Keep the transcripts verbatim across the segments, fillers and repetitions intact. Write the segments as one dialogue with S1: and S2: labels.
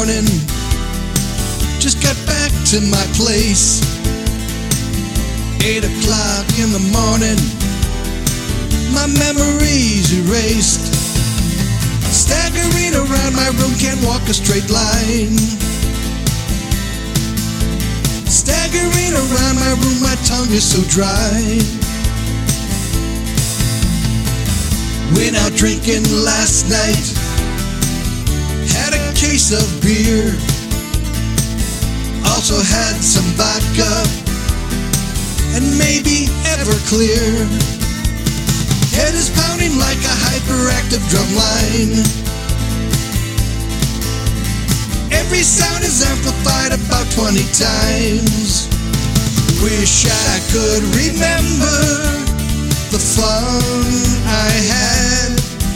S1: morning, just got back to my place. Eight o'clock in the morning, my memories erased. Staggering around my room, can't walk a straight line. Staggering around my room, my tongue is so dry. Went out drinking last night, had a case of beer, also had some vodka, and maybe Everclear. Head is pounding like a hyperactive drum line. Every sound is amplified about twenty times. Wish I could remember the fun I had.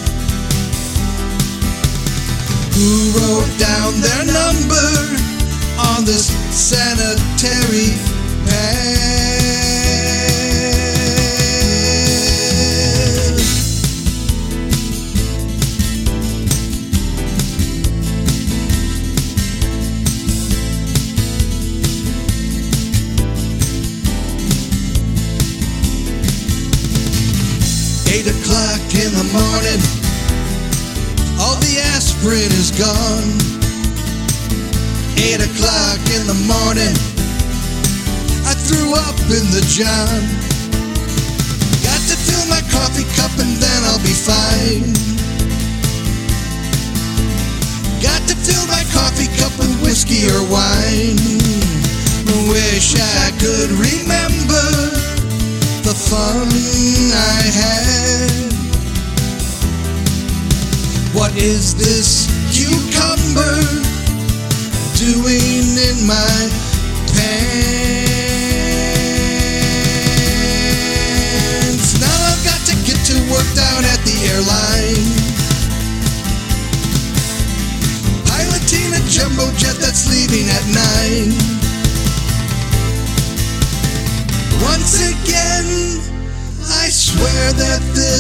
S1: Who wrote down their number on this sanitary pad? Eight o'clock in the morning, all the aspirin is gone. Eight o'clock in the morning, I threw up in the john. Got to fill my coffee cup and then I'll be fine. Got to fill my coffee cup with whiskey or wine. Wish I could remember the fun I had. What is this cucumber doing in my pants? Now I've got to get to work down at the airline, piloting a jumbo jet that's leaving at nine. Once again, I swear that this